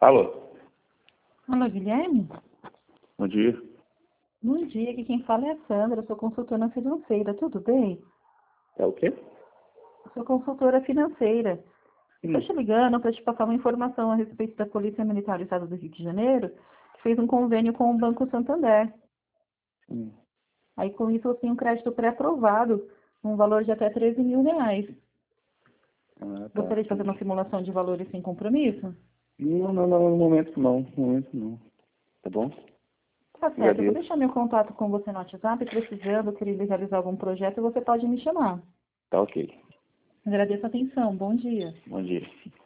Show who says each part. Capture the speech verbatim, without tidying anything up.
Speaker 1: Alô,
Speaker 2: Alô, Guilherme?
Speaker 1: bom dia.
Speaker 2: Bom dia, aqui quem fala é a Sandra, eu sou consultora financeira, tudo bem?
Speaker 1: É o quê?
Speaker 2: Eu sou consultora financeira. Estou
Speaker 1: Hum.
Speaker 2: te ligando para te passar uma informação a respeito da Polícia Militar do Estado do Rio de Janeiro, que fez um convênio com o Banco Santander.
Speaker 1: Hum.
Speaker 2: Aí com isso eu tenho um crédito pré-aprovado, um valor de até treze mil reais.
Speaker 1: Ah, tá,
Speaker 2: Gostaria de fazer uma
Speaker 1: entendi.
Speaker 2: simulação de valores sem compromisso?
Speaker 1: Não, não, não, no momento não, no momento não. Tá bom?
Speaker 2: Tá certo, eu vou
Speaker 1: Agradeço.
Speaker 2: deixar meu contato com você no WhatsApp, precisando, querer realizar algum projeto, você pode me chamar.
Speaker 1: Tá ok.
Speaker 2: Agradeço a atenção, bom dia.
Speaker 1: Bom dia.